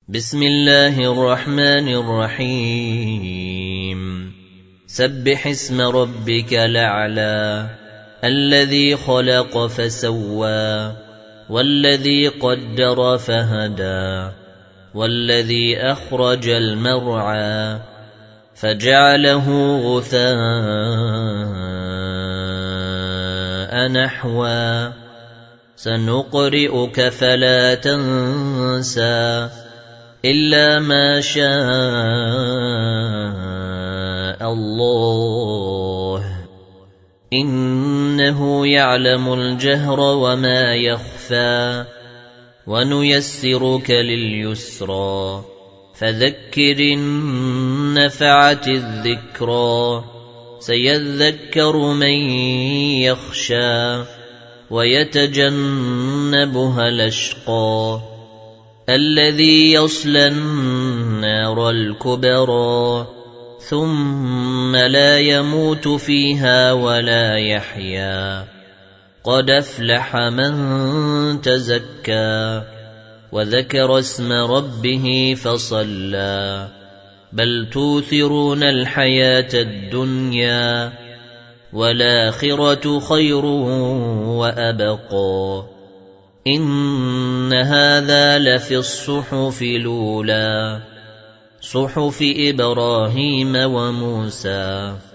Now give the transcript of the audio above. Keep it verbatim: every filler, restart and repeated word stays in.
بسم الله الرحمن الرحيم سبح اسم ربك الأعلى الذي خلق فسوى والذي قدر فهدى والذي أخرج المرعى فجعله غثاء نحوا سنقرئك فلا تنسى إلا ما شاء الله إنه يعلم الجهر وما يخفى ونيسرك لليسرى فذكر إن نفعت الذكرى سيذكر من يخشى ويتجنبها الأشقى الذي يصلى النار الكبرى ثم لا يموت فيها ولا يحيا قد أفلح من تزكى وذكر اسم ربه فصلى بل توثرون الحياة الدنيا والآخرة خير وأبقى إن هذا لفي الصحف الأولى صحف إبراهيم وموسى.